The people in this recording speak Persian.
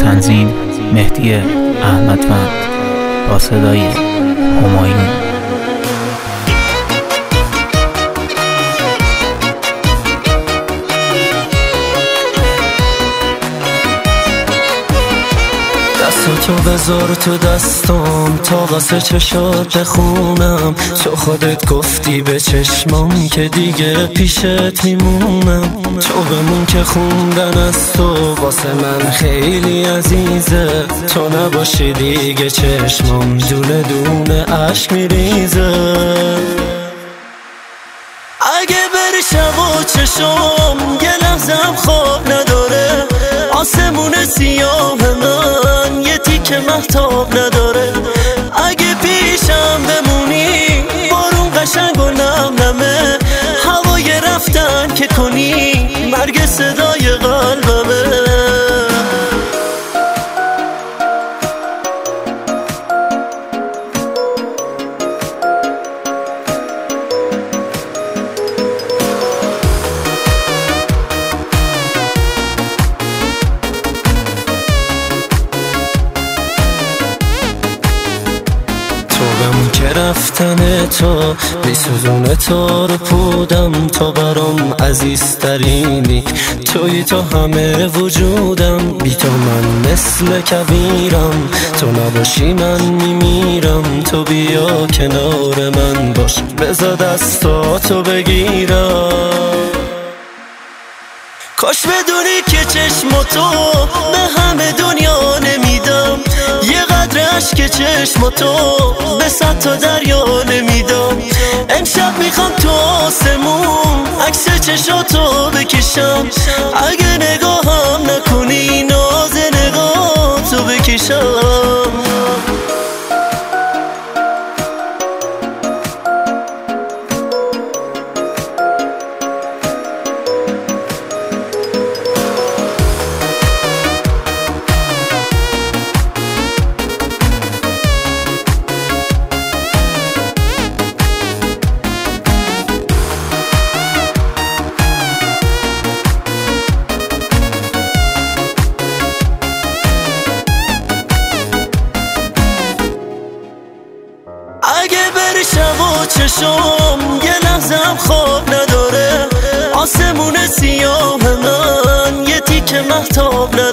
تنظیم مهدی احمدوند با صدای همایون. دستاتو بذار تو دستام تا واسه چشات بخونم، تو خودت گفتی به چشمام که دیگه پیشت میمونم. تو بمون که خوندن از تو واسه من خیلی عزیزه، تو نباشی دیگه چشمام دونه دونه عشق میریزه. اگه بری شب و چشم یه لحظم خواب نداره، آسمون سیاه من یه تیکه مهتاب نداره. اگه پیشم بمونی بارون قشنگ و نم نمه، هوای رفتن که کنی مرگ صدای قلبمه. بمون که رفتن تو بیسوزونه تو رو پودم، تو برام عزیزترینی، توی تو همه وجودم. بی تو من مثل کویرم، تو نباشی من میمیرم. تو بیا کنار من باش، بذار دستاتو بگیرم. کاش بدونی که چشماتو به همه دنیا نمیدم، یه قدر عشق چشماتو به 100 تا دریا نمیدم. امشب میخوام تو آسمون عکس چشاتو بکشم، اگه نگاهم نکنی ناز نگاهتو بکشم. اگه بری شب و چشم یه لحظم خواب نداره، آسمون سیاه من یه تیکه مهتاب نداره.